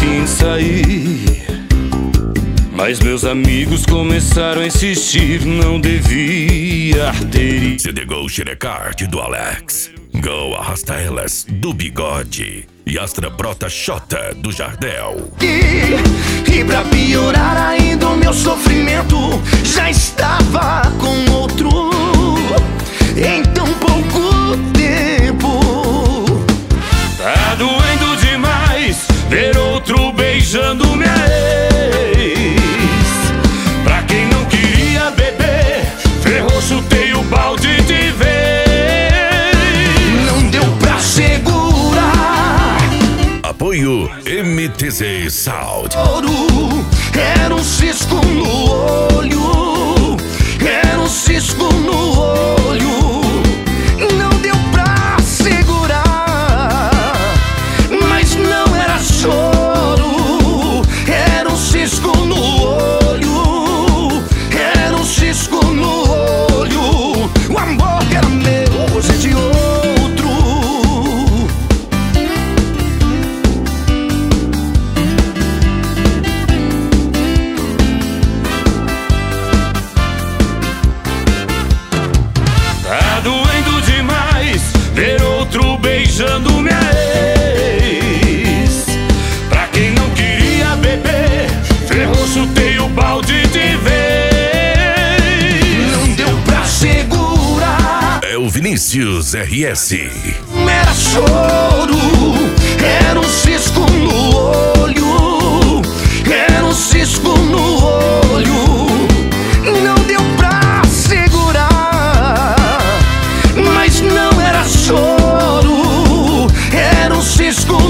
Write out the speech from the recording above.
em sair, mas meus amigos começaram a insistir, não devia ter ido. CD Go Xerecard do Alex, Go Arrasta Elas do Bigode e Astra Brota Xota do Jardel. E pra piorar ainda o meu sofrimento, já estava com outro em tão pouco tempo. Tá doendo demais ver outro beijando minha ex. Pra quem não queria beber, ferrou, chutei o balde de vez. Não deu pra segurar. Apoio MTZ Sound. Era um cisco no olho, era um cisco no olho. Não deu pra segurar, mas não era choro. Era um cisco no olho, era um cisco no olho. O amor que era meu, hoje é de outro. Tá doendo demais ver outro beijando minha ex. Pra quem não queria beber, ferrou, chutei o balde de vez. Não deu pra segurar. É o Vinícius RS. Era choro, era um cisco no olho, era um cisco no olho. Não deu pra segurar, mas não era choro, era um cisco